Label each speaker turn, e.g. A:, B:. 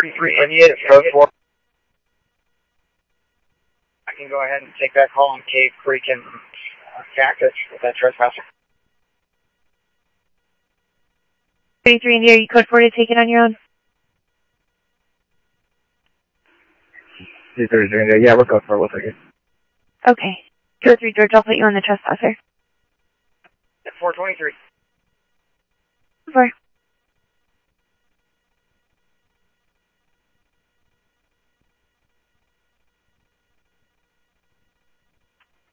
A: 33 India, code 4. I can go ahead and take that call on Cave Creek and Cactus with that trespasser.
B: 33 India, are you code 4 to take it on your own?
A: 33 India, yeah, we're code 4, we'll take it.
B: Okay. Code 3 George, I'll put you on the trespasser.
A: 423.
B: 4.